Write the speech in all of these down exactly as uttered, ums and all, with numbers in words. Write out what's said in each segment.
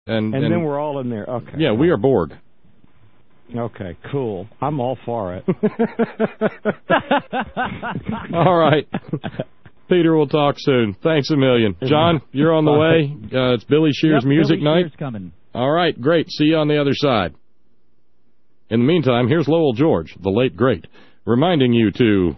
And, and, and then we're all in there. Okay. Yeah, we are Borg. Okay, cool. I'm all for it. All right. Peter, we'll talk soon. Thanks a million. John, you're on the way. Uh, it's Billy Shears yep, Music Billy Night. Shears coming. All right, great. See you on the other side. In the meantime, here's Lowell George, the late great, reminding you to...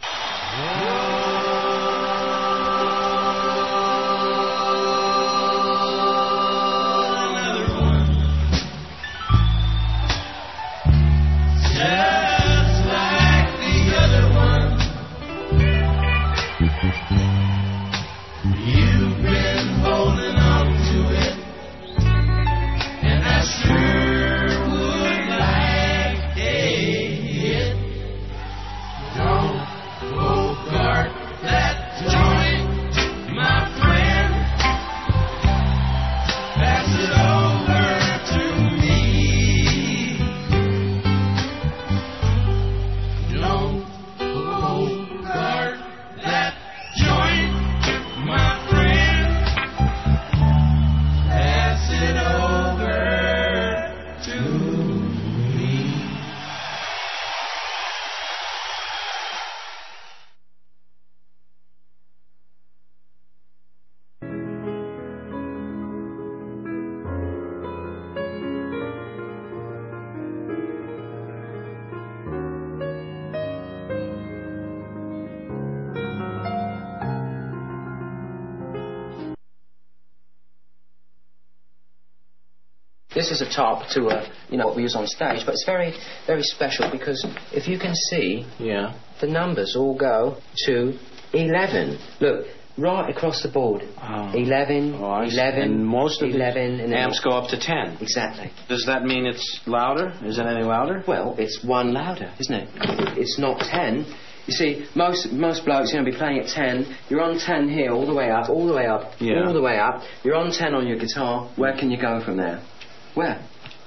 This is a top to a, you know, what we use on stage, but it's very, very special because if you can see, yeah, the numbers all go to eleven. Look, right across the board. Oh. eleven, oh, eleven, and most of eleven, the and amps go up to ten. Exactly. Does that mean it's louder? Is it any louder? Well, it's one louder, isn't it? It's not ten. You see, most most blokes, you know, be playing at ten. You're on ten here, all the way up, all the way up, yeah. all the way up. You're on ten on your guitar. Where can you go from there? Where?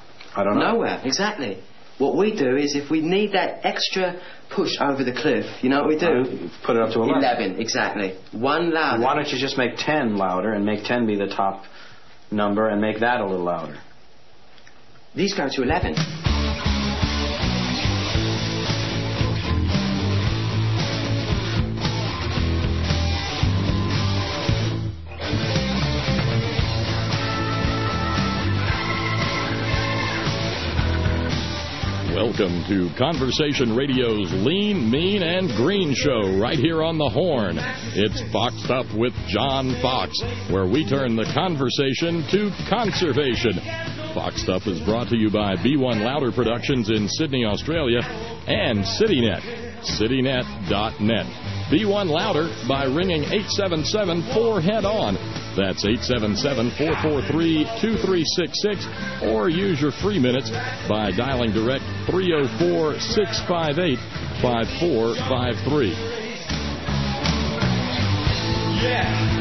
I don't know. Nowhere, exactly. What we do is if we need that extra push over the cliff, you know what we do? Uh, put it up to eleven. eleven, exactly. One louder. Why don't you just make ten louder and make ten be the top number and make that a little louder? These go to eleven. Welcome to Conversation Radio's Lean, Mean, and Green show right here on the Horn. It's Foxed Up with John Fox, where we turn the conversation to conservation. Foxed Up is brought to you by B one Louder Productions in Sydney, Australia, and CityNet, citynet dot net. B one Louder by ringing eight seven seven four head on. That's eight seven seven, four four three, two three six six, or use your free minutes by dialing direct three oh four, six five eight, five four five three. Yeah.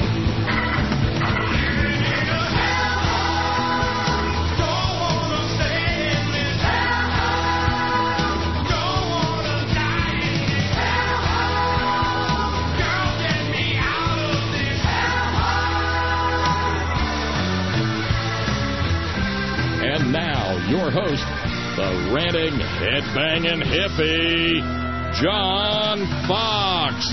And now, your host, the ranting, headbanging hippie, John Fox.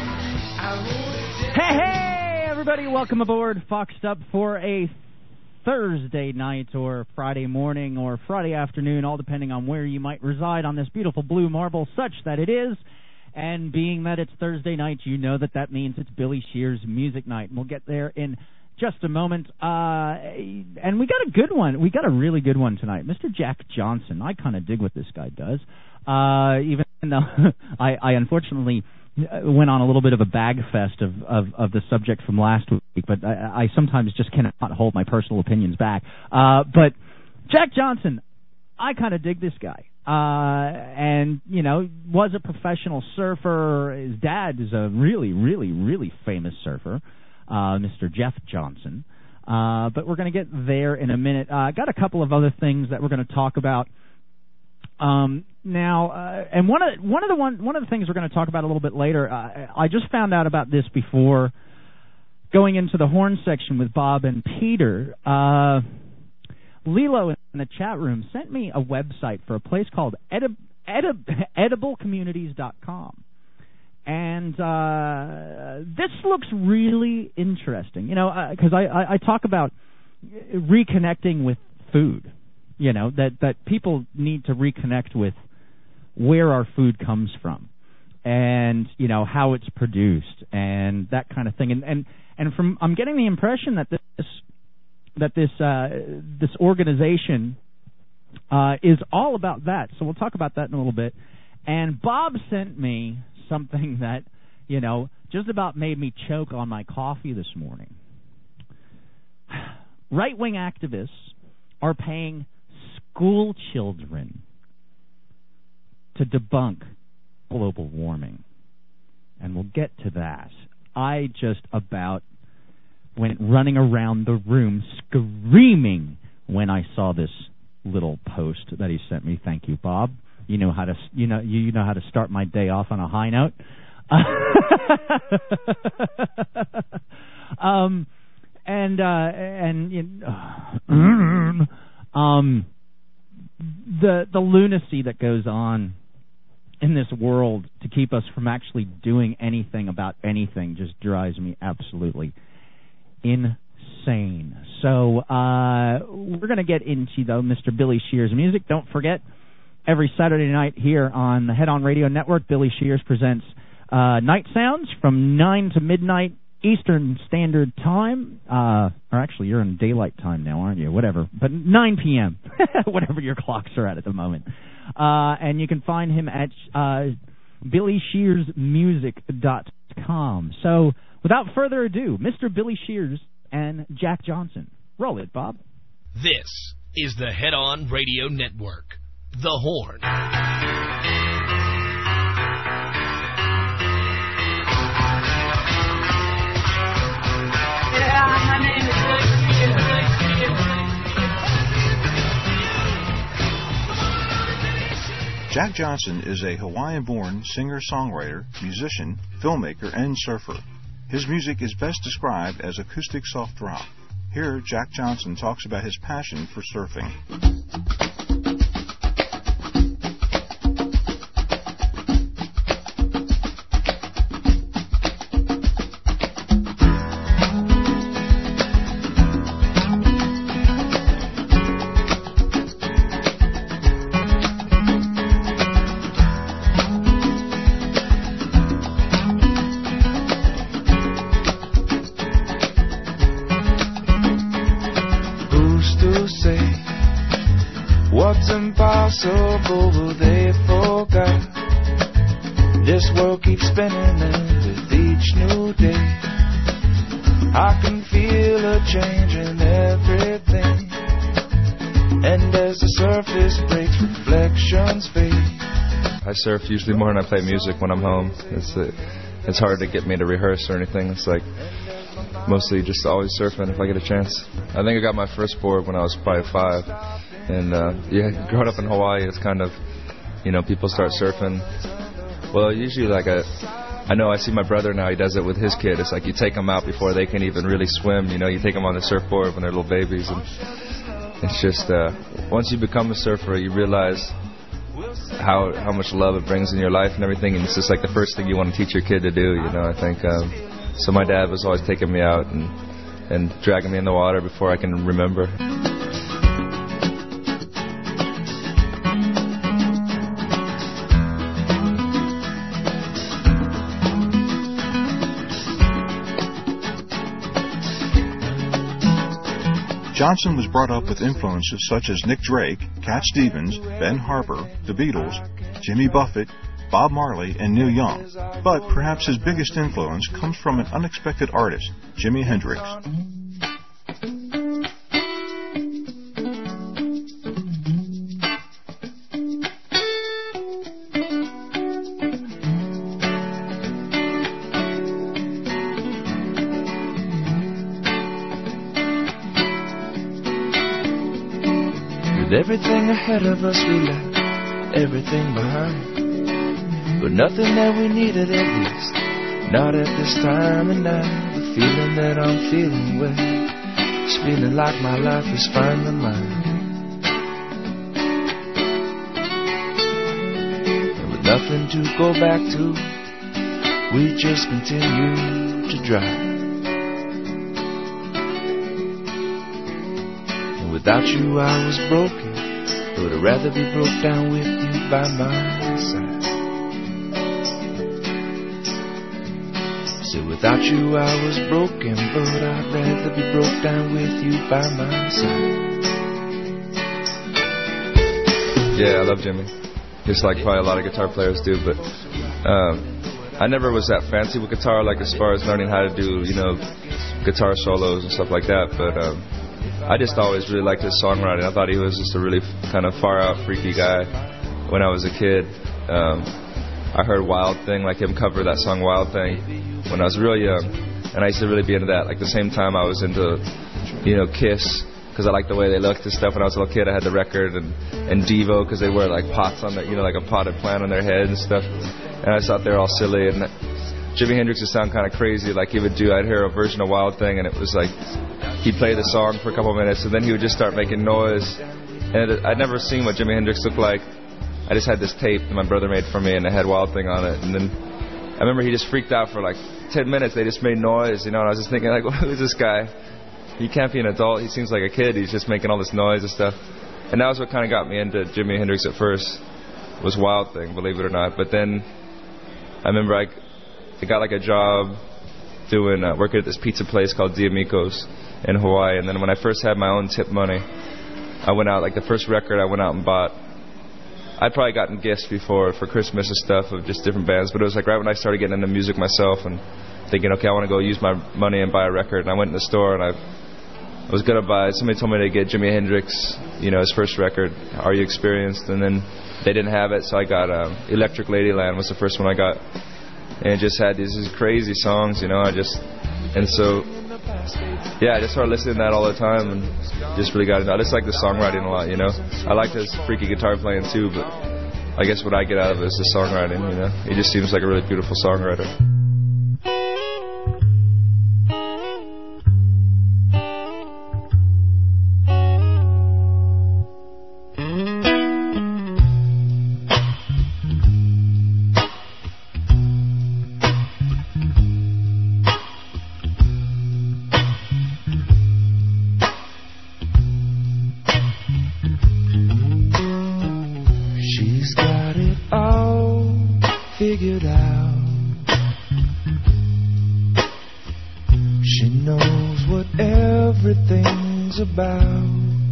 Hey, hey, everybody, welcome aboard Foxed Up for a Thursday night or Friday morning or Friday afternoon, all depending on where you might reside on this beautiful blue marble, such that it is. And being that it's Thursday night, you know that that means it's Billy Shears Music Night. And we'll get there in just a moment. Uh, and we got a good one. We got a really good one tonight. Mister Jack Johnson. I kind of dig what this guy does. Uh, even though I, I unfortunately went on a little bit of a bag fest of, of, of the subject from last week, but I, I sometimes just cannot hold my personal opinions back. Uh, but Jack Johnson, I kind of dig this guy. Uh, and, you know, was a professional surfer. His dad is a really, really, really famous surfer. Uh, Mister Jeff Johnson. Uh, but we're going to get there in a minute. I uh, got a couple of other things that we're going to talk about. Um, now, uh, and one of one of the one one of the things we're going to talk about a little bit later. Uh, I just found out about this before going into the horn section with Bob and Peter. Uh, Lilo in the chat room sent me a website for a place called edib- edib- edible communities dot com. And uh, this looks really interesting, you know, because uh, I, I, I talk about reconnecting with food, you know, that, that people need to reconnect with where our food comes from and, you know, how it's produced and that kind of thing. And and, and from I'm getting the impression that this that this uh, this organization uh, is all about that. So we'll talk about that in a little bit. And Bob sent me something that, you know, just about made me choke on my coffee this morning. Right-wing activists are paying school children to debunk global warming. And we'll get to that. I just about went running around the room screaming when I saw this little post that he sent me. Thank you, Bob. You know how to you know you know how to start my day off on a high note. um, and uh, and you know, um, the the lunacy that goes on in this world to keep us from actually doing anything about anything just drives me absolutely insane. So uh, we're going to get into, though, Mister Billy Shears' music. Don't forget, every Saturday night here on the Head On Radio Network, Billy Shears presents uh, Night Sounds from nine to midnight Eastern Standard Time. Uh, or actually, you're in daylight time now, aren't you? Whatever. But nine p.m., whatever your clocks are at at the moment. Uh, and you can find him at uh, billy shears music dot com. So, without further ado, Mister Billy Shears and Jack Johnson. Roll it, Bob. This is the Head On Radio Network. The Horn. Yeah, my name is Jack Johnson is a Hawaiian-born singer-songwriter, musician, filmmaker, and surfer. His music is best described as acoustic soft rock. Here, Jack Johnson talks about his passion for surfing. Impossible, they forgot. This world keeps spinning, and with each new day, I can feel a change in everything. And as the surface breaks, reflections fade. I surf usually more than I play music when I'm home. It's uh, it's hard to get me to rehearse or anything. It's like mostly just always surfing if I get a chance. I think I got my first board when I was probably five. And, uh, yeah, growing up in Hawaii, it's kind of, you know, people start surfing. Well, usually, like, a, I know I see my brother now, he does it with his kid. It's like you take them out before they can even really swim. You know, you take them on the surfboard when they're little babies. And it's just, uh, once you become a surfer, you realize how how much love it brings in your life and everything. And it's just like the first thing you want to teach your kid to do, you know, I think. Um, so my dad was always taking me out and, and dragging me in the water before I can remember. Johnson was brought up with influences such as Nick Drake, Cat Stevens, Ben Harper, The Beatles, Jimmy Buffett, Bob Marley, and Neil Young. But perhaps his biggest influence comes from an unexpected artist, Jimi Hendrix. Everything ahead of us we left, everything behind. But nothing that we needed at least, not at this time. And now the feeling that I'm feeling well, it's feeling like my life is finally mine. nothing to go back to. We just continue to drive. And without you I was broken, I would rather be broke down with you by my side. So without you I was broken, but I'd rather be broke down with you by my side. Yeah, I love Jimmy. Just like probably a lot of guitar players do, but um, I never was that fancy with guitar, like as far as learning how to do, you know, guitar solos and stuff like that, but um, I just always really liked his songwriting. I thought he was just a really kind of far-out, freaky guy when I was a kid. Um, I heard Wild Thing, like him cover that song Wild Thing when I was real young, and I used to really be into that. Like the same time I was into, you know, Kiss, because I liked the way they looked and stuff. When I was a little kid, I had the record, and, and Devo, because they wear like pots on their, you know, like a potted plant on their head and stuff. And I just thought they were all silly. And Jimi Hendrix would sound kind of crazy. Like he would do, I'd hear a version of Wild Thing, and it was like he'd play the song for a couple of minutes, and then he would just start making noise. And it, I'd never seen what Jimi Hendrix looked like. I just had this tape that my brother made for me, and it had Wild Thing on it. And then I remember he just freaked out for like ten minutes. They just made noise, you know. And I was just thinking, like, well, who's this guy? He can't be an adult. He seems like a kid. He's just making all this noise and stuff. And that was what kind of got me into Jimi Hendrix at first, was Wild Thing, believe it or not. But then I remember I, I got like a job doing uh, working at this pizza place called D'Amico's in Hawaii. And then when I first had my own tip money, I went out, like the first record I went out and bought. I'd probably gotten gifts before for Christmas and stuff of just different bands, but it was like right when I started getting into music myself and thinking, okay, I want to go use my money and buy a record. And I went in the store and I I was going to buy, somebody told me to get Jimi Hendrix, you know, his first record, Are You Experienced? And then they didn't have it, so I got um, Electric Ladyland was the first one I got. And it just had these, these crazy songs, you know, I just, and so, yeah, I just started listening to that all the time and just really got into it. I just like the songwriting a lot, you know. I like his freaky guitar playing too, but I guess what I get out of it is the songwriting, you know. He just seems like a really beautiful songwriter. Figured out. She knows what everything's about.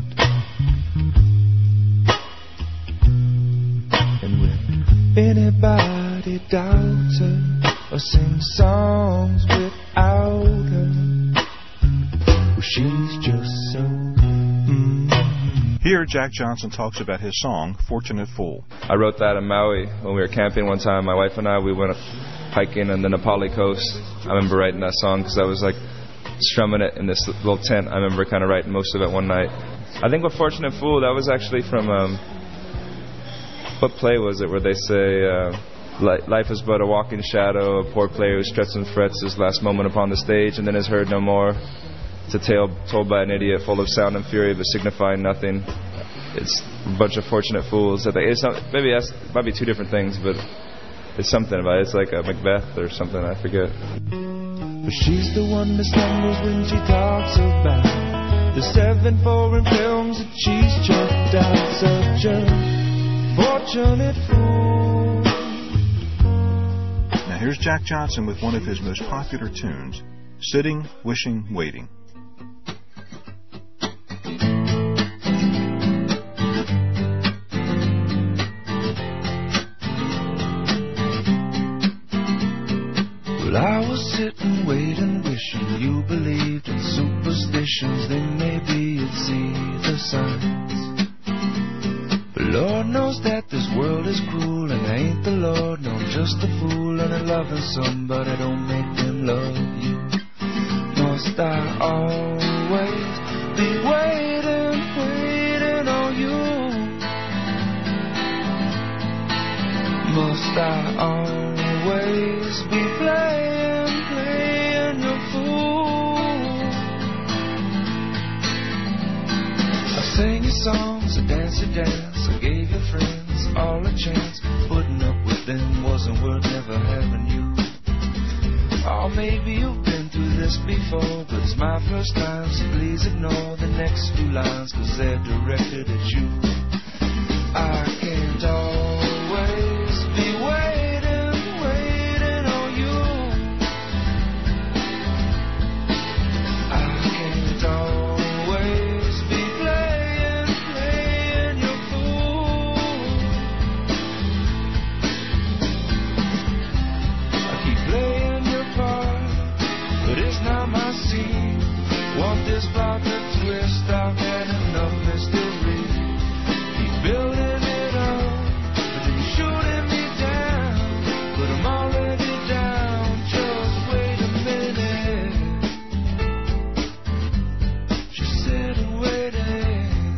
And when anybody doubts her or sings songs without her, well, she's just so mm. Here, Jack Johnson talks about his song, Fortunate Fool. I wrote that in Maui when we were camping one time. My wife and I, we went hiking on the Nepali coast. I remember writing that song because I was like strumming it in this little tent. I remember kind of writing most of it one night. I think with Fortunate Fool, that was actually from, um, what play was it where they say, uh, life is but a walking shadow, a poor player who struts and frets his last moment upon the stage and then is heard no more. It's a tale told by an idiot, full of sound and fury, but signifying nothing. It's a bunch of fortunate fools. It's not, maybe that's, it might be two different things, but it's something about it. It's like a Macbeth or something, I forget. But she's the one that stumbles when she talks about the seven foreign films that she's checked out. Such a fortunate fool. Now here's Jack Johnson with one of his most popular tunes, Sitting, Wishing, Waiting. Well, I was sitting, waiting, wishing you believed in superstitions. Then maybe you'd see the signs. But Lord knows that this world is cruel, and I ain't the Lord, no, I'm just a fool. And I'm loving somebody, don't make them love you. Must I always be waiting, waiting on you? Must I always be playing, playing your fool? I sang your songs, I danced your dance, I gave your friends all a chance, putting up with then wasn't worth never having you. Or maybe you've been through this before, but it's my first time, so please ignore the next few lines, cause they're directed at you. I can't always be waiting, waiting on you. I can't always be playing, playing your fool. I keep playing your part, but it's not my scene. Want this plot to twist, I've had enough mystery. Keep building it up, but then you're shooting me down. But I'm already down, just wait a minute. Just sit and wait it.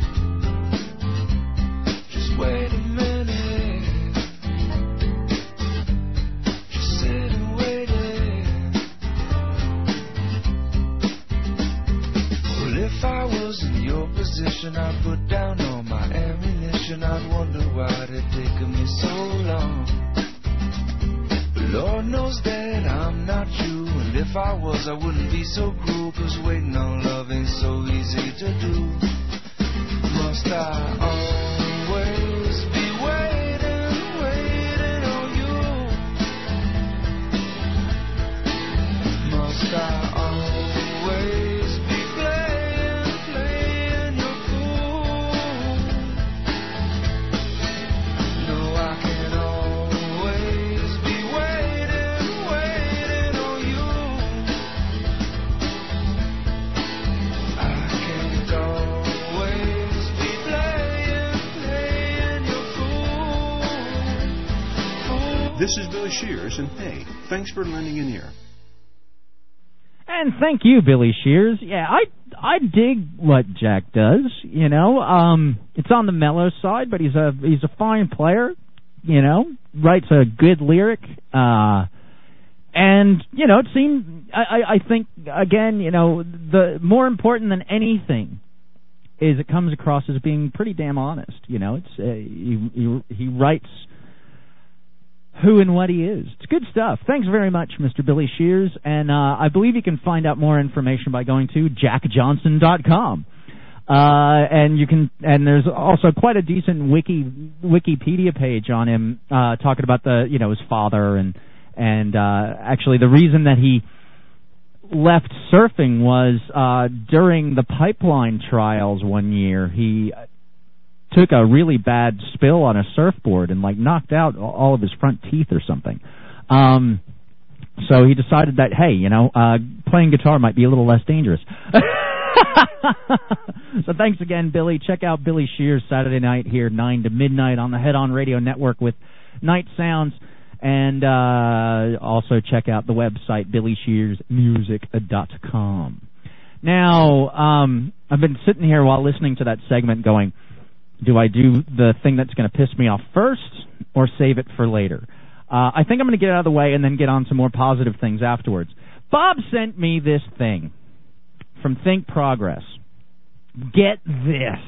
Just wait a minute. Just sit and wait it. Well, if I was in your position, I'd put down all my ammunition. I'd wonder why it taken me so long. But Lord knows that I'm not you, and if I was, I wouldn't be so cruel, cause waiting on love ain't so easy to do. Must I always be waiting, waiting on you? Must I always be playing, playing your fool? No, I can always be waiting, waiting on you. I can't always be playing, playing your fool. Fool. This is Billy Shears, and hey, thanks for lending an ear. And thank you, Billy Shears. Yeah, I I dig what Jack does. You know, um, it's on the mellow side, but he's a he's a fine player. You know, writes a good lyric. Uh, and you know, it seems I, I I think again, you know, the more important than anything is it comes across as being pretty damn honest. You know, it's uh, he, he he writes who and what he is. It's good stuff. Thanks very much, Mister Billy Shears. And uh, I believe you can find out more information by going to jack johnson dot com. Uh, and you can, and there's also quite a decent wiki Wikipedia page on him, uh, talking about the, you know, his father and and uh, actually the reason that he left surfing was uh, during the pipeline trials one year. He took a really bad spill on a surfboard and like knocked out all of his front teeth or something. Um, so he decided that, hey, you know, uh, playing guitar might be a little less dangerous. So thanks again, Billy. Check out Billy Shears Saturday night here, nine to midnight on the Head On Radio Network with Night Sounds. And uh, also check out the website, billy shears music dot com. Now, um, I've been sitting here while listening to that segment going, do I do the thing that's going to piss me off first or save it for later? Uh, I think I'm going to get it out of the way and then get on some more positive things afterwards. Bob sent me this thing from Think Progress. Get this.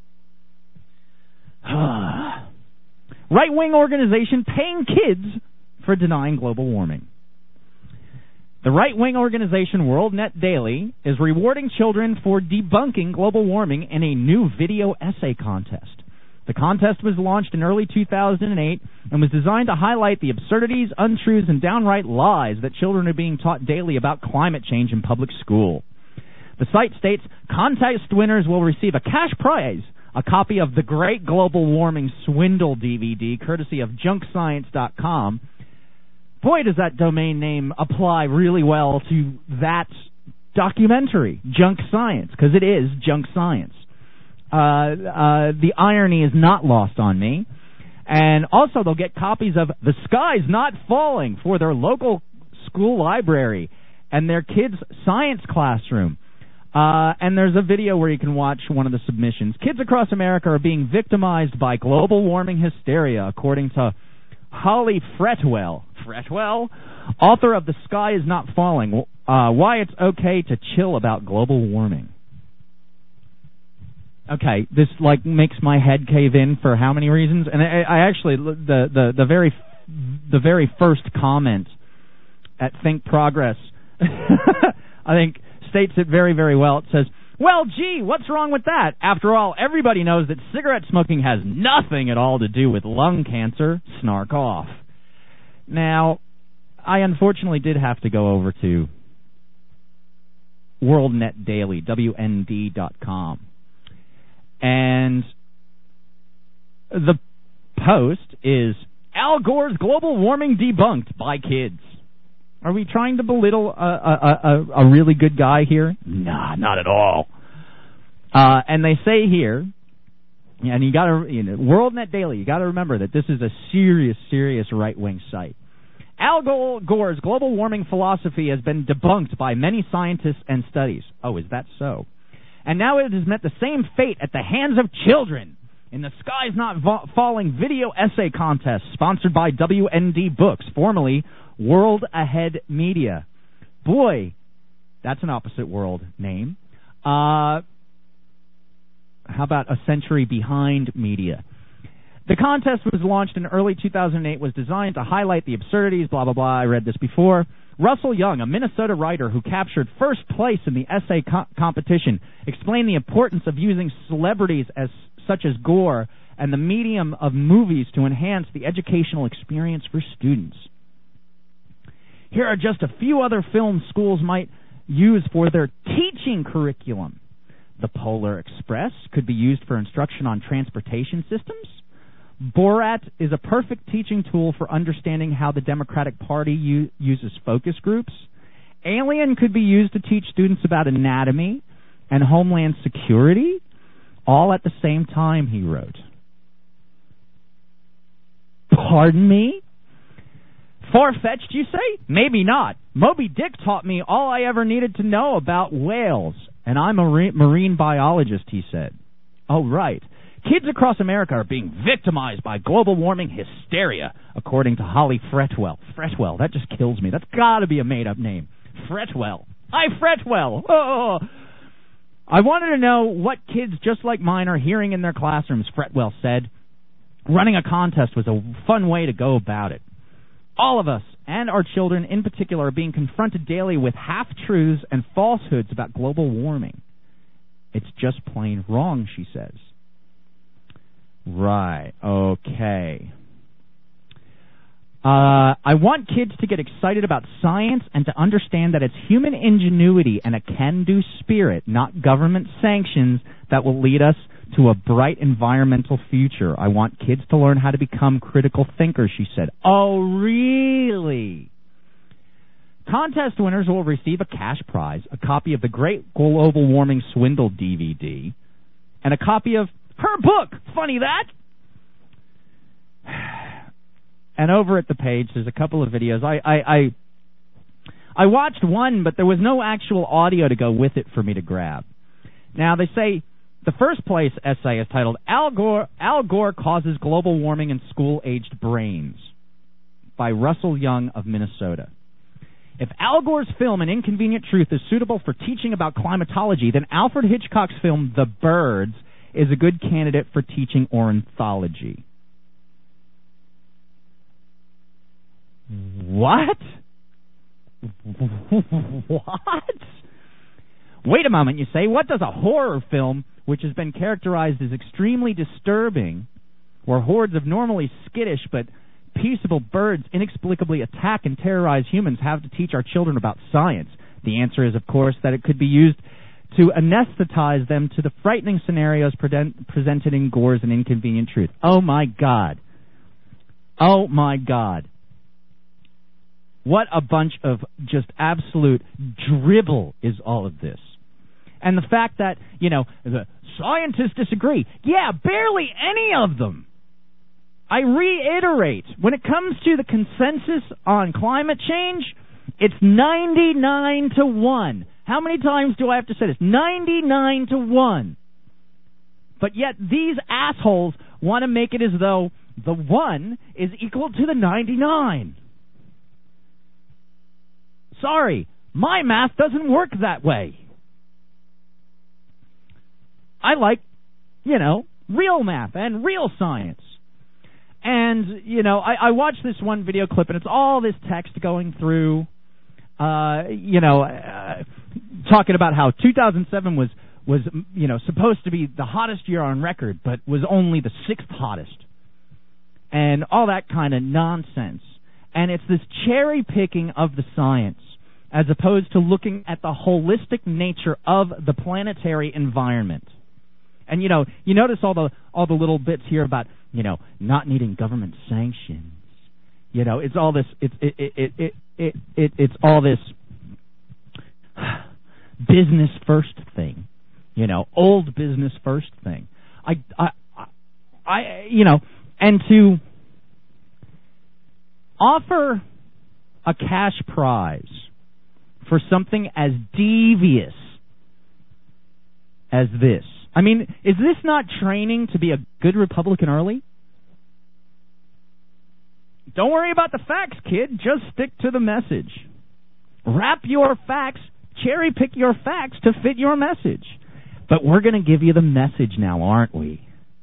Right-wing organization paying kids for denying global warming. The right-wing organization World Net Daily is rewarding children for debunking global warming in a new video essay contest. The contest was launched in early two thousand eight and was designed to highlight the absurdities, untruths, and downright lies that children are being taught daily about climate change in public school. The site states contest winners will receive a cash prize, a copy of The Great Global Warming Swindle D V D, courtesy of junk science dot com. Boy, does that domain name apply really well to that documentary, Junk Science, because it is junk science. Uh, uh, the irony is not lost on me. And also they'll get copies of The Sky's Not Falling for their local school library and their kids' science classroom. Uh, and there's a video where you can watch one of the submissions. Kids across America are being victimized by global warming hysteria, according to Holly Fretwell. Fretwell? Author of The Sky Is Not Falling, uh, Why It's Okay to Chill About Global Warming. Okay, this like makes my head cave in for how many reasons? And I, I actually the, the the very the very first comment at Think Progress, I think states it very very well. It says, "Well, gee, what's wrong with that? After all, everybody knows that cigarette smoking has nothing at all to do with lung cancer." Snark off. Now, I unfortunately did have to go over to World Net Daily, W N D dot com. And the post is, Al Gore's global warming debunked by kids. Are we trying to belittle a, a, a, a really good guy here? Nah, not at all. Uh, and they say here, and you got to, you know, World Net Daily, you got to remember that this is a serious, serious right-wing site. Al Gore's global warming philosophy has been debunked by many scientists and studies. Oh, is that so? And now it has met the same fate at the hands of children in the Skies Not Vo- Falling video essay contest sponsored by W N D Books, formerly World Ahead Media. Boy, that's an opposite world name. Uh, how about A Century Behind Media? The contest was launched in early two thousand eight, was designed to highlight the absurdities, blah, blah, blah. I read this before. Russell Young, a Minnesota writer who captured first place in the essay co- competition, explained the importance of using celebrities as such as Gore and the medium of movies to enhance the educational experience for students. Here are just a few other films schools might use for their teaching curriculum. The Polar Express could be used for instruction on transportation systems. Borat is a perfect teaching tool for understanding how the Democratic Party u- uses focus groups. Alien could be used to teach students about anatomy and homeland security, all at the same time, he wrote. Pardon me? Far-fetched, you say? Maybe not. Moby Dick taught me all I ever needed to know about whales, and I'm a marine, marine biologist, he said. Oh, right. Kids across America are being victimized by global warming hysteria, according to Holly Fretwell. Fretwell, that just kills me. That's got to be a made-up name. Fretwell. Hi, Fretwell. Oh. I wanted to know what kids just like mine are hearing in their classrooms, Fretwell said. Running a contest was a fun way to go about it. All of us, and our children in particular, are being confronted daily with half-truths and falsehoods about global warming. It's just plain wrong, she says. Right, okay. Uh, I want kids to get excited about science and to understand that it's human ingenuity and a can-do spirit, not government sanctions, that will lead us to a bright environmental future. I want kids to learn how to become critical thinkers, she said. Oh, really? Contest winners will receive a cash prize, a copy of the Great Global Warming Swindle D V D, and a copy of her book. Funny that. And over at the page, there's a couple of videos. I, I, I, I watched one, but there was no actual audio to go with it for me to grab. Now, they say the first place essay is titled, Al Gore, Al Gore Causes Global Warming in School-Aged Brains, by Russell Young of Minnesota. If Al Gore's film An Inconvenient Truth is suitable for teaching about climatology, then Alfred Hitchcock's film The Birds is a good candidate for teaching ornithology. What? What? Wait a moment, you say. What does a horror film, which has been characterized as extremely disturbing, where hordes of normally skittish but peaceable birds inexplicably attack and terrorize humans, have to teach our children about science? The answer is, of course, that it could be used to anesthetize them to the frightening scenarios pre- presented in Gore's An Inconvenient Truth. Oh, my God. Oh, my God. What a bunch of just absolute dribble is all of this. And the fact that, you know, the scientists disagree. Yeah, barely any of them. I reiterate, when it comes to the consensus on climate change, it's ninety-nine to one. How many times do I have to say this? ninety-nine to one. But yet these assholes want to make it as though the one is equal to the ninety-nine. Sorry, my math doesn't work that way. I like you know, real math and real science. And, you know, I, I watched this one video clip, and it's all this text going through, uh, you know, uh, talking about how two thousand seven was, was, you know, supposed to be the hottest year on record, but was only the sixth hottest. And all that kind of nonsense. And it's this cherry-picking of the science, as opposed to looking at the holistic nature of the planetary environment. And, you know, you notice all the all the little bits here about, you know, not needing government sanctions. You know, it's all this, it's, it, it, it, it, it, it, it's all this business first thing. You know, old business first thing. I, I, I, you know, and to offer a cash prize for something as devious as this. I mean, is this not training to be a good Republican early? Don't worry about the facts, kid. Just stick to the message. Wrap your facts, cherry pick your facts to fit your message. But we're going to give you the message now, aren't we?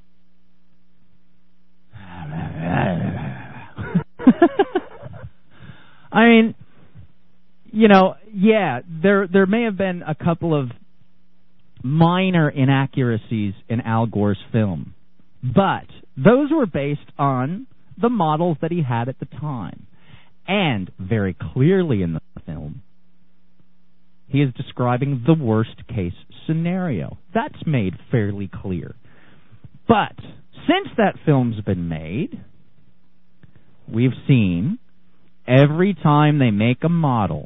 I mean, you know, yeah, there there may have been a couple of minor inaccuracies in Al Gore's film, but those were based on the models that he had at the time. And very clearly in the film, he is describing the worst case scenario. That's made fairly clear. But since that film's been made, we've seen every time they make a model,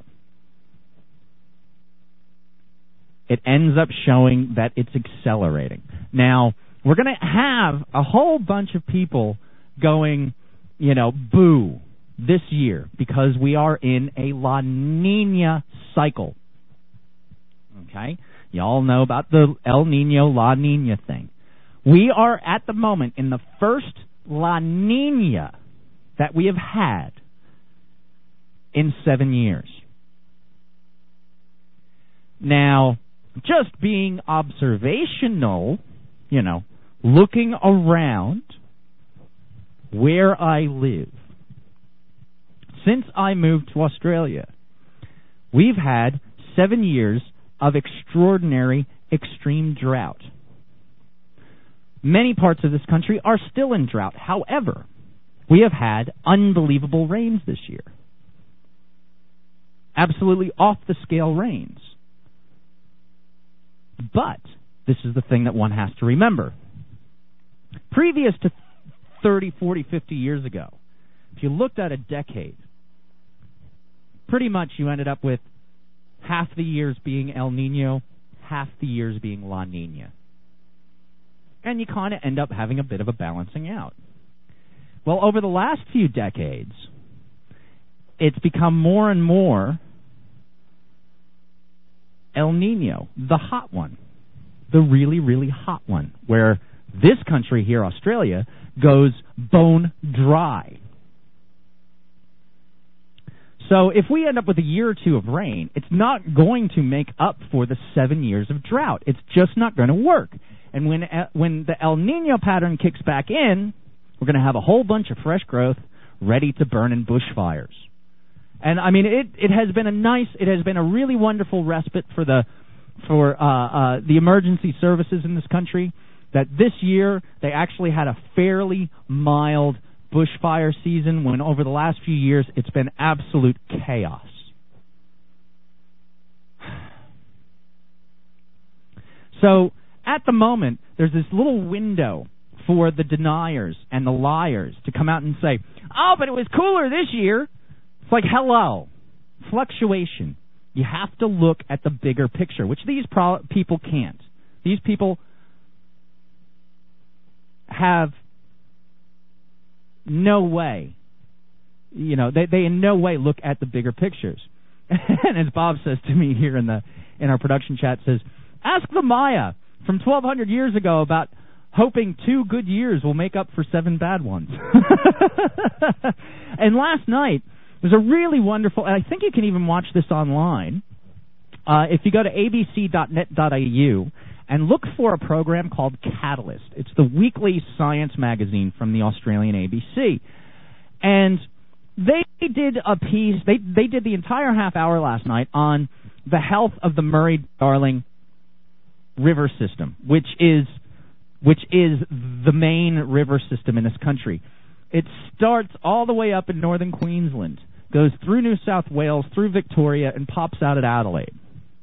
it ends up showing that it's accelerating. Now, we're going to have a whole bunch of people going, you know, boo this year because we are in a La Niña cycle. Okay? You all know about the El Niño, La Niña thing. We are at the moment in the first La Niña that we have had in seven years. Now, just being observational, you know, looking around where I live, since I moved to Australia, we've had seven years of extraordinary extreme drought. Many parts of this country are still in drought. However, we have had unbelievable rains this year. Absolutely off-the-scale rains. But this is the thing that one has to remember. Previous to thirty, forty, fifty years ago, if you looked at a decade, pretty much you ended up with half the years being El Niño, half the years being La Niña. And you kind of end up having a bit of a balancing out. Well, over the last few decades, it's become more and more El Niño, the hot one, the really, really hot one, where this country here, Australia, goes bone dry. So if we end up with a year or two of rain, it's not going to make up for the seven years of drought. It's just not going to work. And when when the El Niño pattern kicks back in, we're going to have a whole bunch of fresh growth ready to burn in bushfires. And I mean, it it has been a nice, it has been a really wonderful respite for the for uh, uh, the emergency services in this country. That this year they actually had a fairly mild bushfire season, when over the last few years it's been absolute chaos. So at the moment, there's this little window for the deniers and the liars to come out and say, "Oh, but it was cooler this year." It's like, hello, fluctuation. You have to look at the bigger picture, which these pro- people can't. These people have no way, you know, they, they in no way look at the bigger pictures. And as Bob says to me here in the in our production chat, says, ask the Maya from twelve hundred years ago about hoping two good years will make up for seven bad ones. And last night, there's a really wonderful, and I think you can even watch this online. Uh, if you go to a b c dot net dot a u and look for a program called Catalyst. It's the weekly science magazine from the Australian A B C. And they did a piece, they, they did the entire half hour last night on the health of the Murray-Darling River system, which is which is the main river system in this country. It starts all the way up in northern Queensland, goes through New South Wales, through Victoria, and pops out at Adelaide.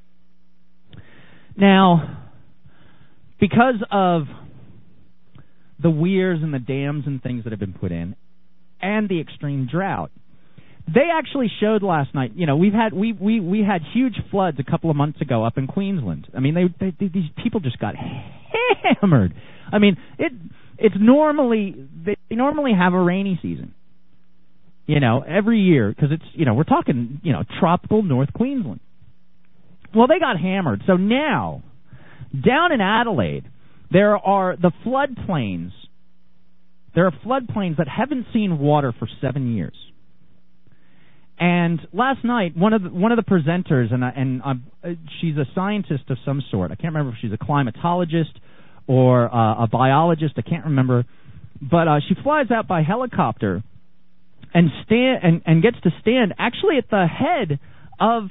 Now, because of the weirs and the dams and things that have been put in, and the extreme drought, they actually showed last night. You know, we've had we we we had huge floods a couple of months ago up in Queensland. I mean, they, they these people just got hammered. I mean, it it's normally they normally have a rainy season. You know, every year, because it's, you know, we're talking, you know, tropical North Queensland. Well, they got hammered. So now, down in Adelaide, there are the floodplains. There are floodplains that haven't seen water for seven years. And last night, one of the, one of the presenters, and I, and I, she's a scientist of some sort. I can't remember if she's a climatologist or uh, a biologist. I can't remember. But uh, she flies out by helicopter and stand and, and gets to stand actually at the head of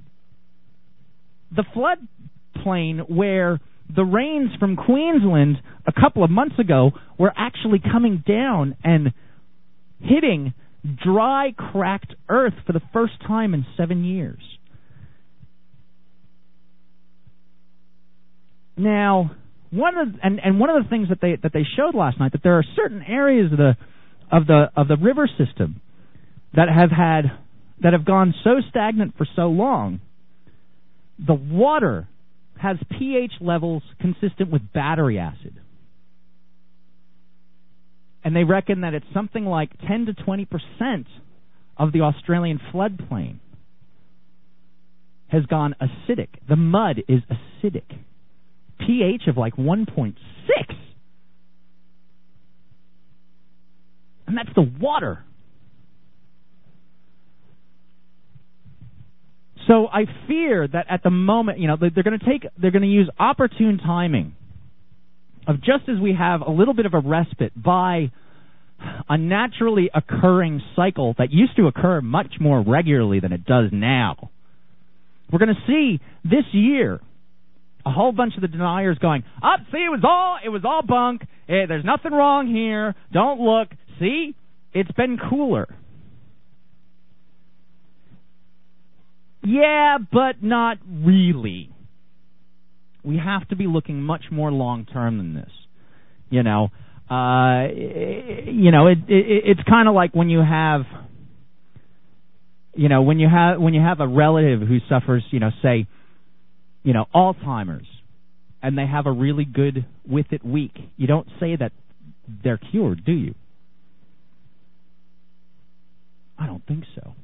the floodplain where the rains from Queensland a couple of months ago were actually coming down and hitting dry, cracked earth for the first time in seven years. Now, one of the, and, and one of the things that they that they showed last night, that there are certain areas of the of the of the river system that have had that have gone so stagnant for so long, the water has pH levels consistent with battery acid. And they reckon that it's something like ten to twenty percent of the Australian floodplain has gone acidic. The mud is acidic. pH of like one point six. And that's the water. So I fear that at the moment, you know, they're going to take, they're going to use opportune timing of just as we have a little bit of a respite by a naturally occurring cycle that used to occur much more regularly than it does now. We're going to see this year a whole bunch of the deniers going, up, oh, see, it was all it was all bunk. Eh, there's nothing wrong here. Don't look. See, it's been cooler. Yeah, but not really. We have to be looking much more long-term than this. You know, uh, you know, it, it, it's kind of like when you have, you know, when you have when you have a relative who suffers, you know, say, you know, Alzheimer's, and they have a really good with it week. You don't say that they're cured, do you? I don't think so.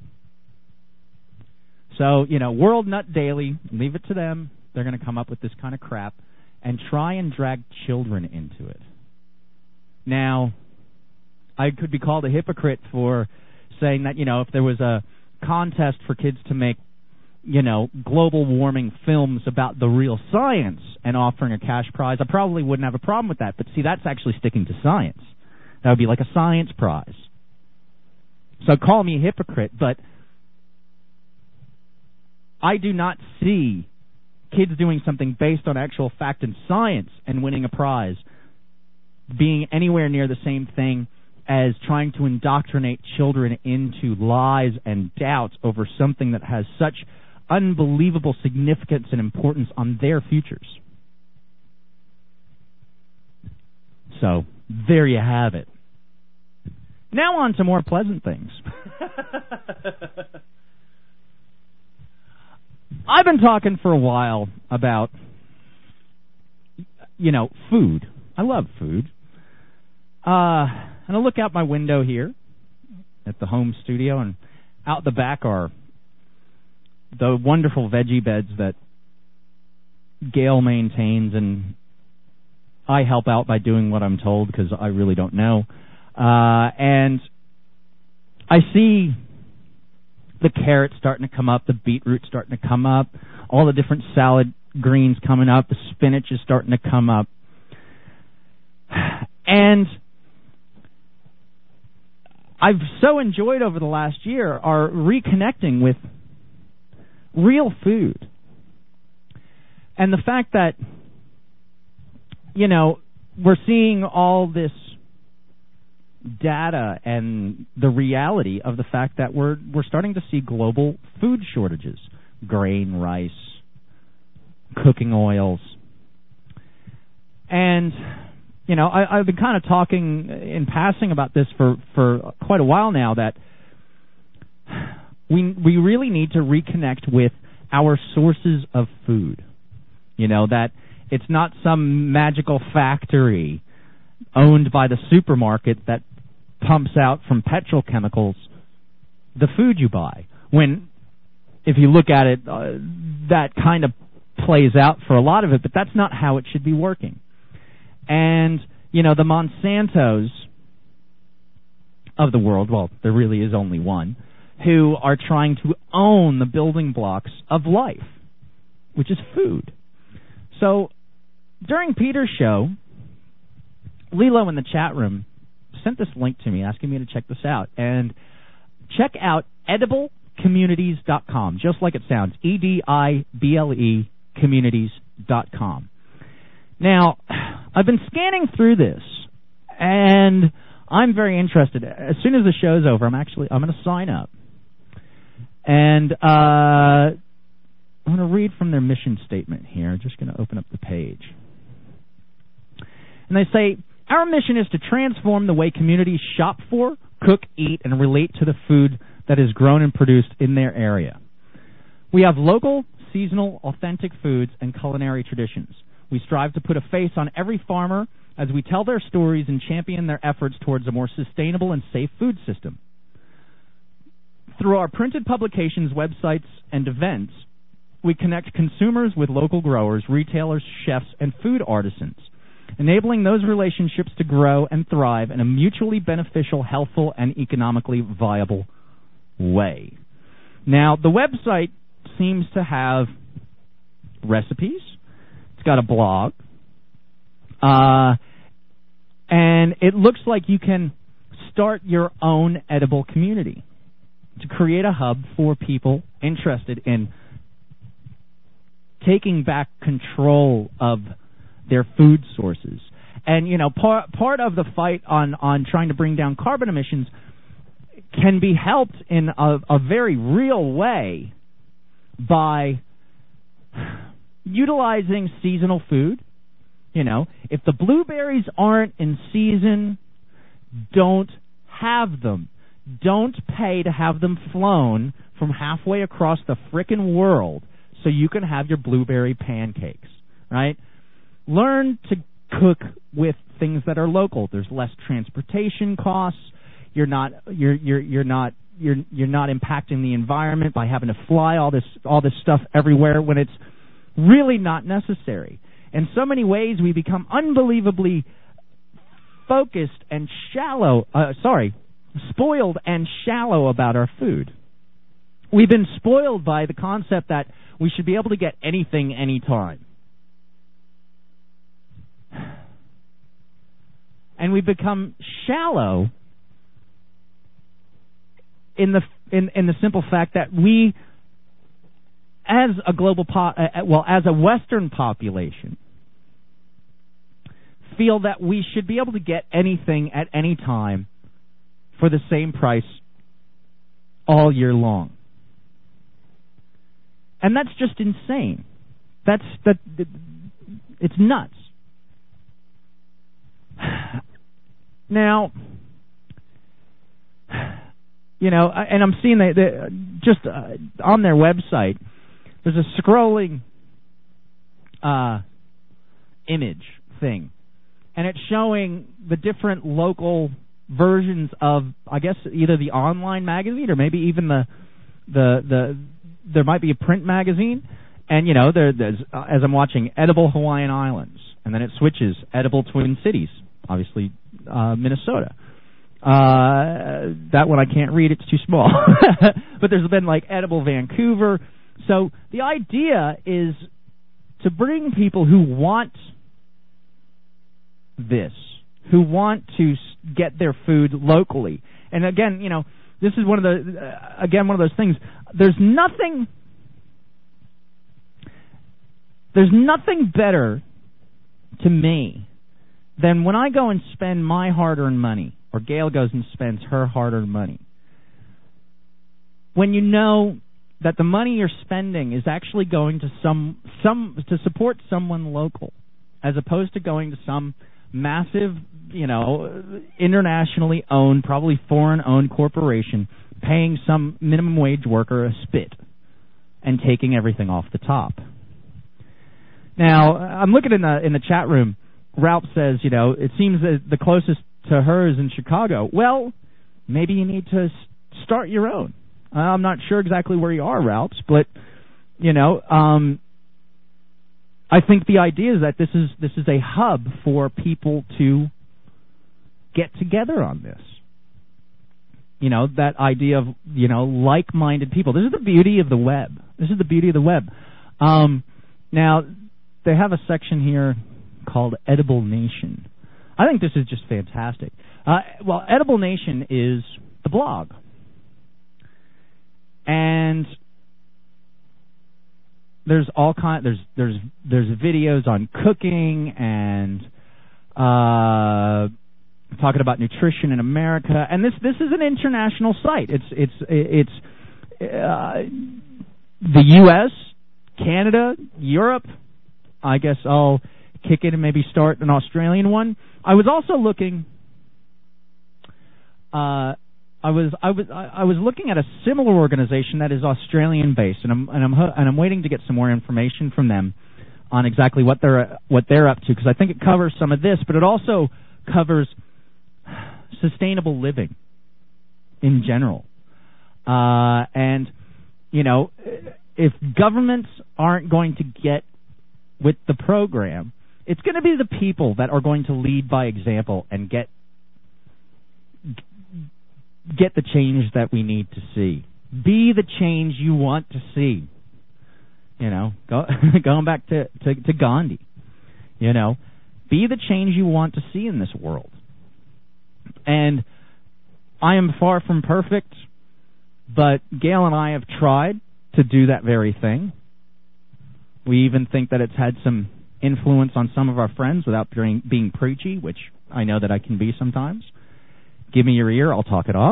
So, you know, World Nut Daily, leave it to them. They're going to come up with this kind of crap and try and drag children into it. Now, I could be called a hypocrite for saying that, you know, if there was a contest for kids to make, you know, global warming films about the real science and offering a cash prize, I probably wouldn't have a problem with that. But see, that's actually sticking to science. That would be like a science prize. So call me a hypocrite, but I do not see kids doing something based on actual fact and science and winning a prize being anywhere near the same thing as trying to indoctrinate children into lies and doubts over something that has such unbelievable significance and importance on their futures. So, there you have it. Now on to more pleasant things. I've been talking for a while about, you know, food. I love food. Uh, and I look out my window here at the home studio, and out the back are the wonderful veggie beds that Gail maintains, and I help out by doing what I'm told because I really don't know. Uh, and I see the carrots starting to come up, the beetroot starting to come up, all the different salad green's coming up. The spinach is starting to come up. And I've so enjoyed over the last year our reconnecting with real food. And the fact that, you know, we're seeing all this data and the reality of the fact that we're we're starting to see global food shortages, grain, rice, cooking oils. And, you know, I, I've been kind of talking in passing about this for, for quite a while now, that we we really need to reconnect with our sources of food. You know, that it's not some magical factory owned by the supermarket that pumps out from petrochemicals the food you buy. When, if you look at it, uh, that kind of plays out for a lot of it, but that's not how it should be working. And, you know, the Monsantos of the world, well, there really is only one, who are trying to own the building blocks of life, which is food. So, during Peter's show, Lilo in the chat room sent this link to me asking me to check this out. And check out edible communities dot com, just like it sounds, E D I B L E communities dot com. Now, I've been scanning through this, and I'm very interested. As soon as the show's over, I'm actually, I'm going to sign up. And, uh... I'm going to read from their mission statement here. I'm just going to open up the page. And they say, our mission is to transform the way communities shop for, cook, eat, and relate to the food that is grown and produced in their area. We have local, seasonal, authentic foods and culinary traditions. We strive to put a face on every farmer as we tell their stories and champion their efforts towards a more sustainable and safe food system. Through our printed publications, websites, and events, we connect consumers with local growers, retailers, chefs, and food artisans, enabling those relationships to grow and thrive in a mutually beneficial, healthful, and economically viable way. Now, the website seems to have recipes. It's got a blog. Uh, and it looks like you can start your own edible community to create a hub for people interested in taking back control of their food sources. And, you know, part part of the fight on, on trying to bring down carbon emissions can be helped in a, a very real way by utilizing seasonal food. You know, if the blueberries aren't in season, don't have them. Don't pay to have them flown from halfway across the frickin' world so you can have your blueberry pancakes, right? Learn to cook with things that are local. There's less transportation costs. You're not you're you're you're not you're you're not impacting the environment by having to fly all this all this stuff everywhere when it's really not necessary. In so many ways, we become unbelievably focused and shallow. Uh, sorry, spoiled and shallow about our food. We've been spoiled by the concept that we should be able to get anything anytime. And we've become shallow in the in, in the simple fact that we, as a global po- uh, well, as a Western population, feel that we should be able to get anything at any time for the same price all year long. And that's just insane. That's that. It's nuts. Now, you know, and I'm seeing that just uh, on their website, there's a scrolling uh, image thing, and it's showing the different local versions of, I guess, either the online magazine or maybe even the the the. There might be a print magazine, and, you know, there, there's, uh, as I'm watching, Edible Hawaiian Islands, and then it switches, Edible Twin Cities, obviously uh, Minnesota. Uh, that one I can't read, it's too small. But there's been, like, Edible Vancouver. So the idea is to bring people who want this, who want to get their food locally. And again, you know, this is one of the, uh, again, one of those things. There's nothing, there's nothing better to me than when I go and spend my hard-earned money, or Gail goes and spends her hard-earned money. When you know that the money you're spending is actually going to some some to support someone local, as opposed to going to some massive, you know, internationally owned, probably foreign-owned corporation, paying some minimum wage worker a spit and taking everything off the top. Now, I'm looking in the in the chat room. Ralph says, you know, it seems that the closest to her is in Chicago. Well, maybe you need to start your own. I'm not sure exactly where you are, Ralph, but, you know, um, I think the idea is that this is this is a hub for people to get together on this. You know, that idea of, you know, like-minded people. This is the beauty of the web. This is the beauty of the web. Um, now, they have a section here called Edible Nation. I think this is just fantastic. Uh, well, Edible Nation is the blog. And there's all kind there's there's there's videos on cooking and uh, talking about nutrition in America, and this this is an international site. It's it's it's uh, the U S, Canada, Europe. I guess I'll kick in and maybe start an Australian one. I was also looking. Uh, I was I was I was looking at a similar organization that is Australian based, and I'm and I'm and I'm waiting to get some more information from them on exactly what they're what they're up to, because I think it covers some of this, but it also covers sustainable living in general. Uh, and you know, if governments aren't going to get with the program, it's going to be the people that are going to lead by example and get. Get the change that we need to see. Be the change you want to see. You know, go, going back to, to, to Gandhi. You know, be the change you want to see in this world. And I am far from perfect, but Gail and I have tried to do that very thing. We even think that it's had some influence on some of our friends without being, being preachy, which I know that I can be sometimes. Give me your ear, I'll talk it off.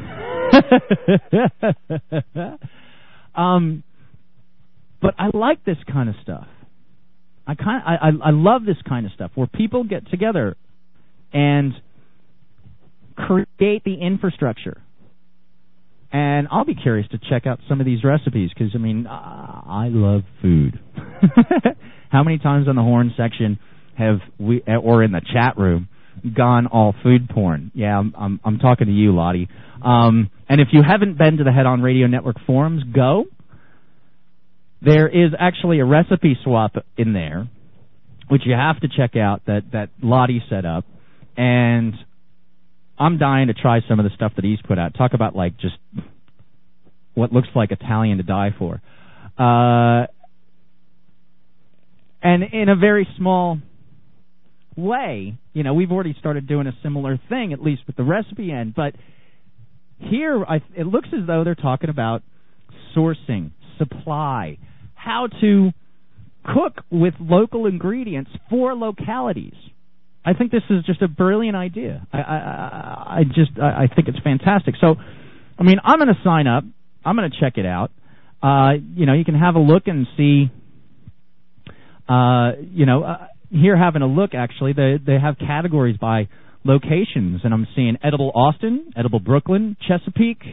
um, but I like this kind of stuff. I kind I, I I love this kind of stuff where people get together and create the infrastructure. And I'll be curious to check out some of these recipes because I mean I love food. How many times on the Horn section have we, or in the chat room, gone all food porn? Yeah, I'm I'm, I'm talking to you, Lottie. Um, and if you haven't been to the Head On Radio Network forums, go. There is actually a recipe swap in there, which you have to check out, that, that Lottie set up. And I'm dying to try some of the stuff that he's put out. Talk about, like, just what looks like Italian to die for. Uh, and in a very small way, you know, we've already started doing a similar thing, at least with the recipe end. But here, I, it looks as though they're talking about sourcing, supply, how to cook with local ingredients for localities. I think this is just a brilliant idea. I, I, I just, I think it's fantastic. So, I mean, I'm going to sign up. I'm going to check it out. Uh, you know, you can have a look and see. Uh, you know, uh, here having a look. Actually, they they have categories by locations, and I'm seeing edible Austin, edible Brooklyn, Chesapeake,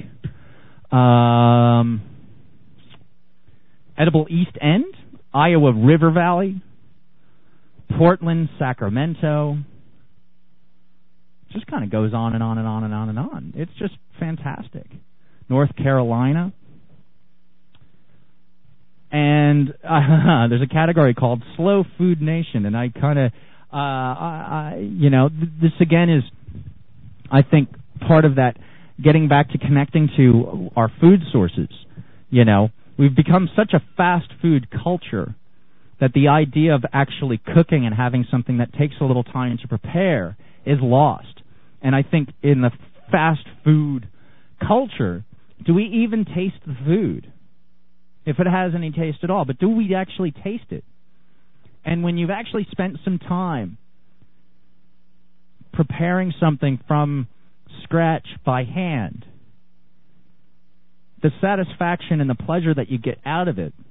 um, edible East End, Iowa River Valley, Portland, Sacramento. Just kind of goes on and on and on and on and on. It's just fantastic. North Carolina. And uh, there's a category called Slow Food Nation, and I kind of, uh, I, I, you know, th- this again is, I think, part of that getting back to connecting to our food sources. You know, we've become such a fast food culture that the idea of actually cooking and having something that takes a little time to prepare is lost. And I think in the fast food culture, do we even taste the food? If it has any taste at all. But do we actually taste it? And when you've actually spent some time preparing something from scratch by hand, the satisfaction and the pleasure that you get out of it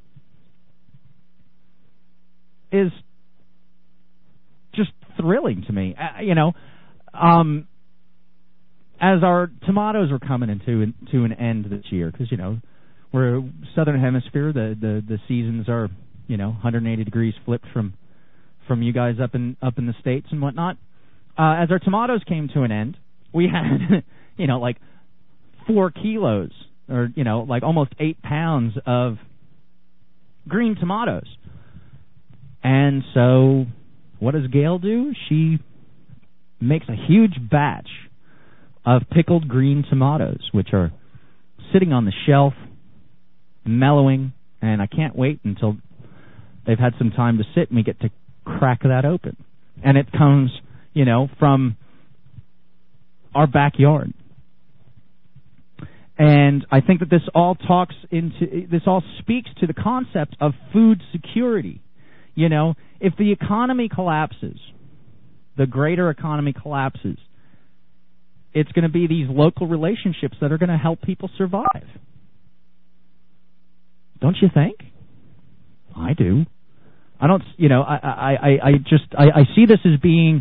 is just thrilling to me. Uh, you know, um, as our tomatoes are coming into to an end this year, because, you know, we're Southern Hemisphere, the, the, the seasons are, you know, one hundred eighty degrees flipped from from you guys up in up in the States and whatnot. Uh, as our tomatoes came to an end, we had, you know, like four kilos or, you know, like almost eight pounds of green tomatoes. And so what does Gail do? She makes a huge batch of pickled green tomatoes, which are sitting on the shelf, mellowing, and I can't wait until they've had some time to sit and we get to crack that open. And it comes, you know, from our backyard. And I think that this all talks into, this all speaks to the concept of food security. You know, if the economy collapses, the greater economy collapses, it's going to be these local relationships that are going to help people survive. Don't you think? I do. I don't, you know, I, I, I, I just, I, I see this as being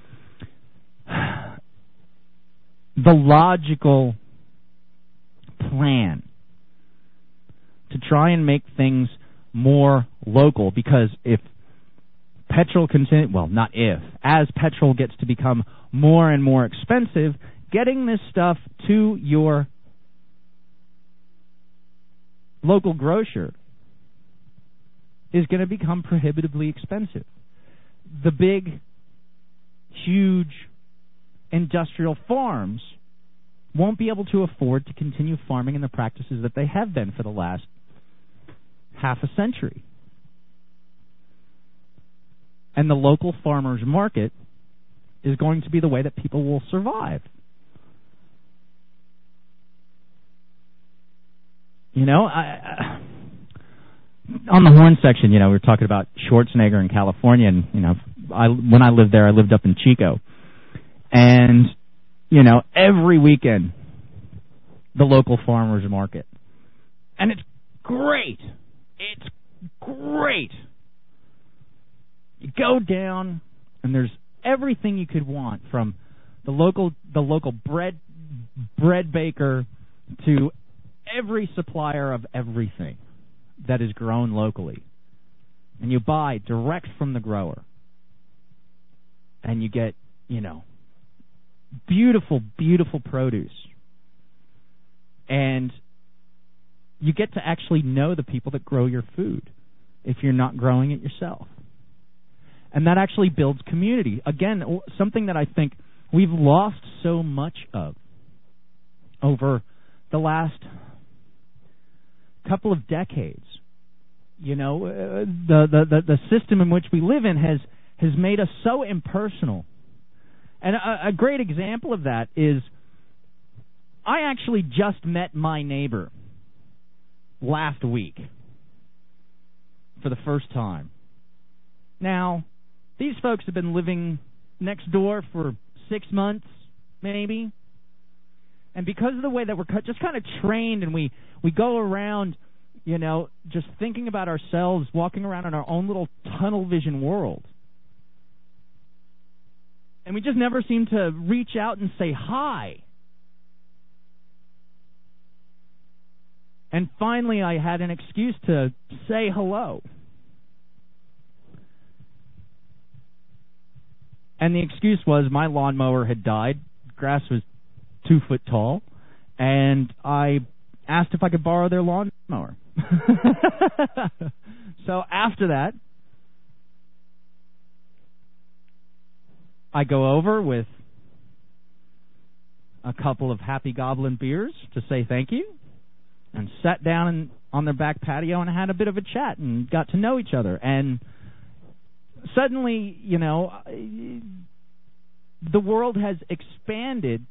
the logical plan to try and make things more local, because if petrol continue, well, not if, as petrol gets to become more and more expensive, getting this stuff to your local grocer is going to become prohibitively expensive. The big, huge industrial farms won't be able to afford to continue farming in the practices that they have been for the last half a century. And the local farmers market is going to be the way that people will survive. You know, I, I, on the Horn section, you know, we were talking about Schwarzenegger in California, and, you know, I, when I lived there, I lived up in Chico. And, you know, every weekend, the local farmers market. And it's great. It's great. You go down, and there's everything you could want, from the local the local bread bread baker to every supplier of everything that is grown locally. And you buy direct from the grower. And you get, you know, beautiful, beautiful produce. And you get to actually know the people that grow your food if you're not growing it yourself. And that actually builds community. Again, something that I think we've lost so much of over the last couple of decades. You know, uh, the, the, the, the system in which we live in has, has made us so impersonal. And a, a great example of that is I actually just met my neighbor last week for the first time. Now, these folks have been living next door for six months, maybe. And because of the way that we're just kind of trained, and we, we go around, you know, just thinking about ourselves, walking around in our own little tunnel vision world. And we just never seem to reach out and say hi. And finally, I had an excuse to say hello. And the excuse was my lawnmower had died. Grass was two foot tall. And I asked if I could borrow their lawnmower. So after that, I go over with a couple of Happy Goblin beers to say thank you, and sat down in, on their back patio and had a bit of a chat and got to know each other. And suddenly, you know, the world has expanded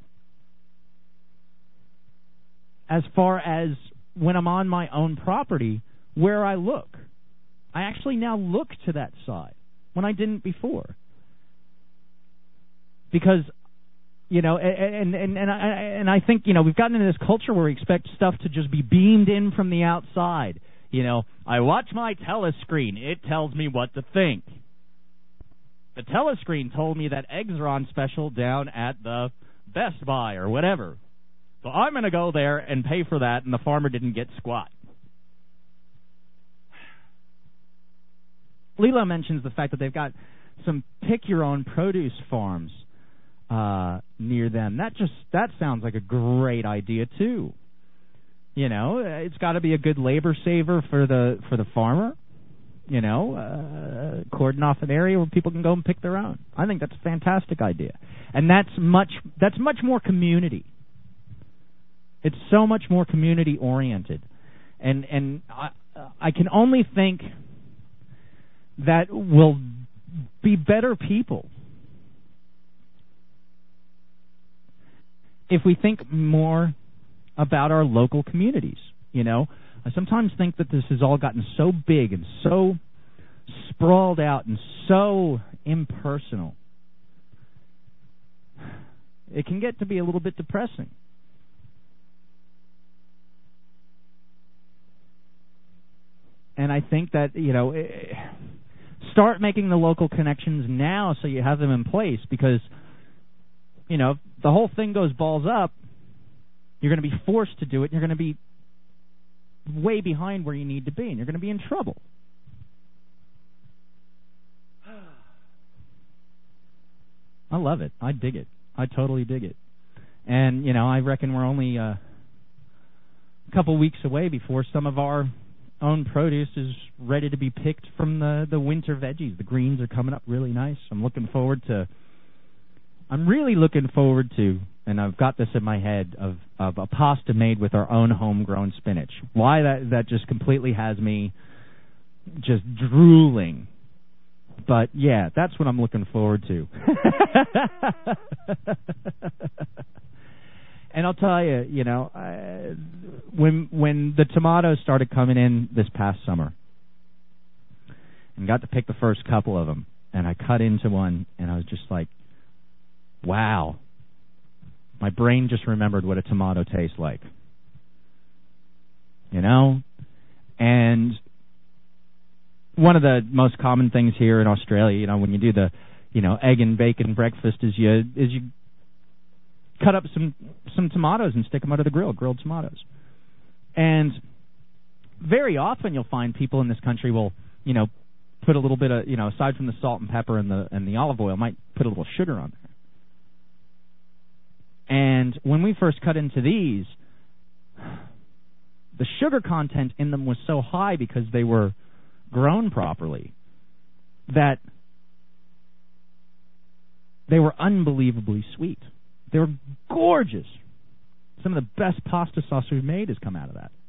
as far as when I'm on my own property, where I look. I actually now look to that side when I didn't before. Because, you know, and and and I and I think, you know, we've gotten into this culture where we expect stuff to just be beamed in from the outside. You know, I watch my telescreen. It tells me what to think. The telescreen told me that eggs are on special down at the Best Buy or whatever. So I'm going to go there and pay for that, and the farmer didn't get squat. Lilo mentions the fact that they've got some pick-your-own-produce farms uh, near them. That just that sounds like a great idea too. You know, it's got to be a good labor saver for the for the farmer. You know, uh, cordon off an area where people can go and pick their own. I think that's a fantastic idea, and that's much that's much more community. It's so much more community oriented, and and I, I can only think that we'll be better people if we think more about our local communities. You know, I sometimes think that this has all gotten so big and so sprawled out and so impersonal. It can get to be a little bit depressing. And I think that, you know, start making the local connections now so you have them in place, because, you know, if the whole thing goes balls up, you're going to be forced to do it, and you're going to be way behind where you need to be, and you're going to be in trouble. I love it. I dig it. I totally dig it. And, you know, I reckon we're only uh, a couple weeks away before some of our own produce is ready to be picked from the, the winter veggies. The greens are coming up really nice. I'm looking forward to, I'm really looking forward to, and I've got this in my head, of, of a pasta made with our own homegrown spinach. Why that, that just completely has me just drooling. But, yeah, that's what I'm looking forward to. And I'll tell you, you know, uh, when when the tomatoes started coming in this past summer, and got to pick the first couple of them, and I cut into one, and I was just like, wow. My brain just remembered what a tomato tastes like. You know? And one of the most common things here in Australia, you know, when you do the, you know, egg and bacon breakfast, is you is you cut up some some tomatoes and stick them under the grill, grilled tomatoes. And very often you'll find people in this country will, you know, put a little bit of, you know, aside from the salt and pepper and the and the olive oil, might put a little sugar on there. And when we first cut into these, the sugar content in them was so high because they were grown properly that they were unbelievably sweet. They were gorgeous. Some of the best pasta sauce we've made has come out of that.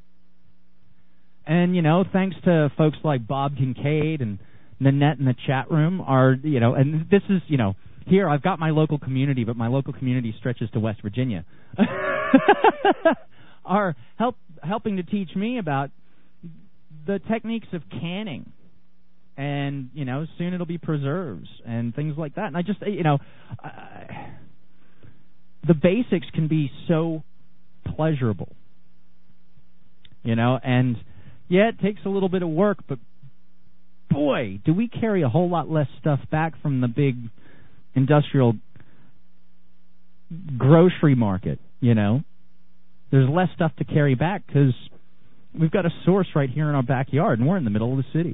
And, you know, thanks to folks like Bob Kincaid and Nanette in the chat room, are, you know, and this is, you know, here I've got my local community, but my local community stretches to West Virginia, are help, helping to teach me about the techniques of canning. And, you know, soon it'll be preserves and things like that. And I just, you know, uh, the basics can be so pleasurable, you know, and yeah, it takes a little bit of work, but boy, do we carry a whole lot less stuff back from the big industrial grocery market, you know. There's less stuff to carry back because we've got a source right here in our backyard, and we're in the middle of the city.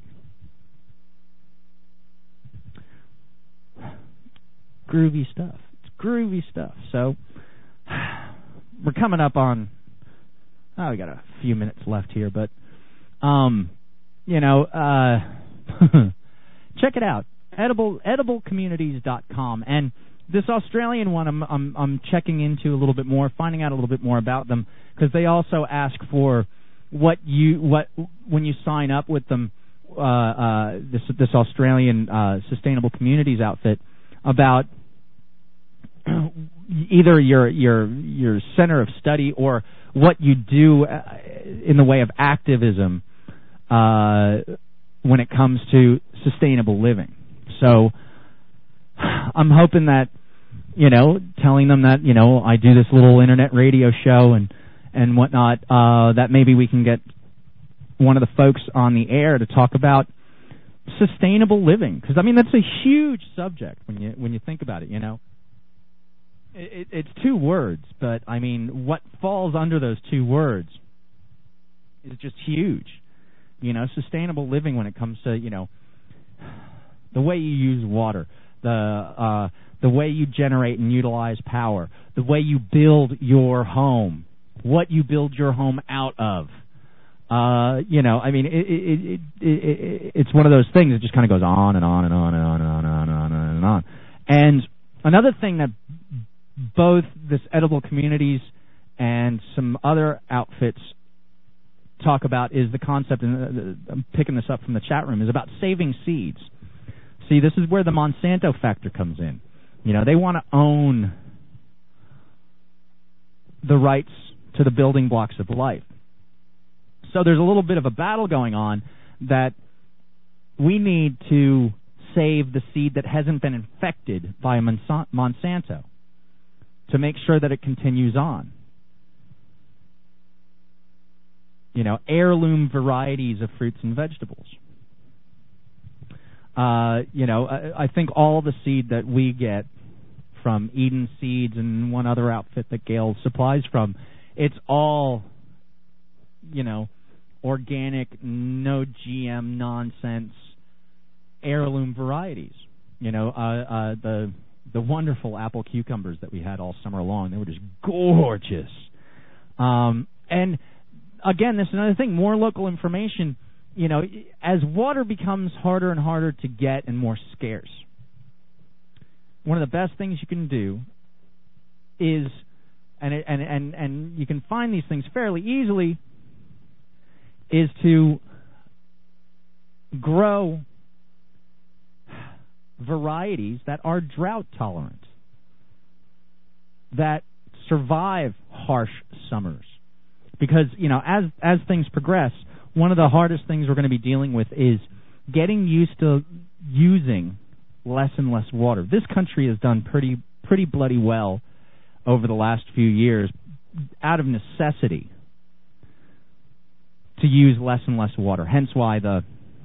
Groovy stuff. Groovy stuff. So we're coming up on, oh, we got a few minutes left here, but um, you know, uh, check it out, edible edible communities dot com, and this Australian one, I'm I'm I'm checking into a little bit more, finding out a little bit more about them, because they also ask for what you what when you sign up with them, uh, uh, this this Australian uh, Sustainable Communities outfit, about either your your your center of study or what you do in the way of activism uh, when it comes to sustainable living. So I'm hoping that, you know, telling them that, you know, I do this little internet radio show and and whatnot, uh, that maybe we can get one of the folks on the air to talk about sustainable living, because I mean that's a huge subject when you when you think about it. You know, it, it's two words, but I mean what falls under those two words is just huge. You know, sustainable living when it comes to, you know, the way you use water, the uh, the way you generate and utilize power, the way you build your home, what you build your home out of. Uh, you know, I mean, it, it, it, it, it, it's one of those things that just kind of goes on and on and on and on and on and on and on and on. And another thing that both this Edible Communities and some other outfits talk about is the concept, and I'm picking this up from the chat room, is about saving seeds. See, this is where the Monsanto factor comes in. You know, they want to own the rights to the building blocks of life. So there's a little bit of a battle going on that we need to save the seed that hasn't been infected by Monsanto to make sure that it continues on. You know, heirloom varieties of fruits and vegetables. Uh, you know, I, I think all the seed that we get from Eden Seeds and one other outfit that Gail supplies from, it's all, you know, organic, no G M nonsense, heirloom varieties. You know, uh, uh, the the wonderful apple cucumbers that we had all summer long, they were just gorgeous. Um, and again, this is another thing, more local information. You know, as water becomes harder and harder to get and more scarce, one of the best things you can do is, and it, and and and you can find these things fairly easily, is to grow varieties that are drought tolerant, that survive harsh summers. Because, you know, as as things progress, one of the hardest things we're going to be dealing with is getting used to using less and less water. This country has done pretty pretty bloody well over the last few years out of necessity to use less and less water. Hence why the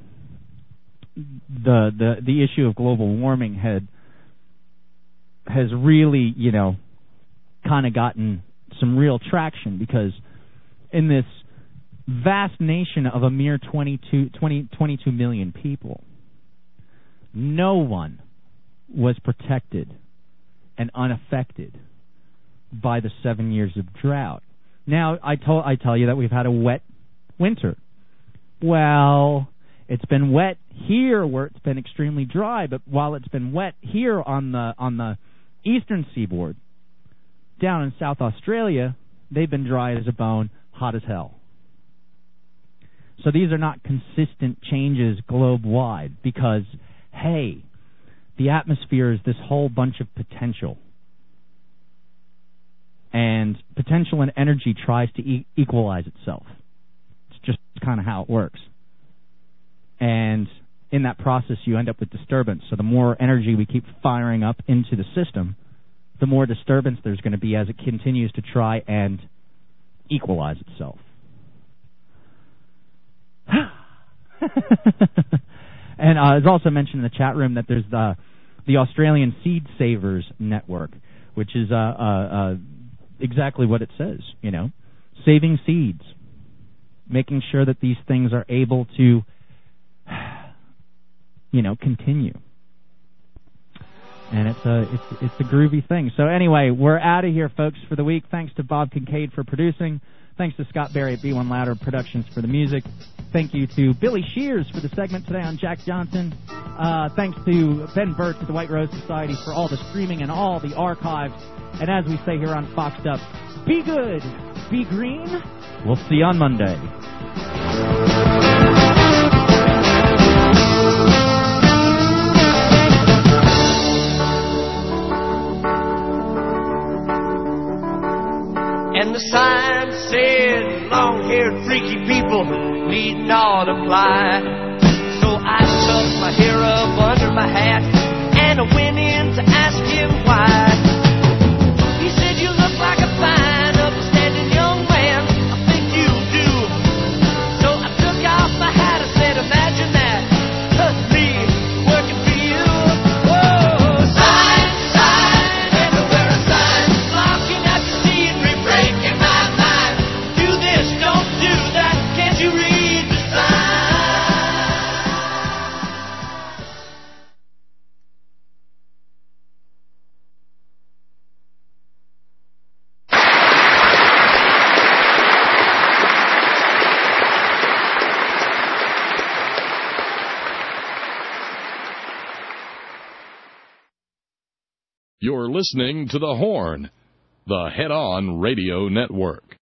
the the, the issue of global warming had has really, you know, kind of gotten some real traction, because in this vast nation of a mere twenty-two, twenty, twenty-two million people, no one was protected and unaffected by the seven years of drought. Now, I, to- I tell you that we've had a wet winter. Well, it's been wet here where it's been extremely dry, but while it's been wet here on the on the eastern seaboard, down in South Australia, they've been dry as a bone, hot as hell. So these are not consistent changes globe-wide, because, hey, the atmosphere is this whole bunch of potential. And potential and energy tries to e- equalize itself. It's just kind of how it works. And in that process, you end up with disturbance. So the more energy we keep firing up into the system, the more disturbance there's going to be as it continues to try and equalize itself. And uh, it's also mentioned in the chat room that there's the the Australian Seed Savers Network, which is uh, uh, uh, exactly what it says. You know, saving seeds, making sure that these things are able to, you know, continue. And it's a it's it's a groovy thing. So anyway, we're out of here, folks, for the week. Thanks to Bob Kincaid for producing. Thanks to Scott Barry at B one Louder Productions for the music. Thank you to Billy Shears for the segment today on Jack Johnson. Uh, thanks to Ben Burtt at the White Rose Society for all the streaming and all the archives. And as we say here on Foxed Up, be good. be green. We'll see you on Monday. And the sign said, long-haired freaky people need not apply. So I tucked my hair up under my hat and I went in to ask him why. He said, you look like a fine, upstanding young man. I think you do. So I took off my hat and said, imagine that. Huh, me working for you. Whoa, sign, sign, everywhere a sign. Blocking out the scenery, breaking my mind. Do this, don't do that. Can't you read the sign? You're listening to The Horn, the Head On Radio Network.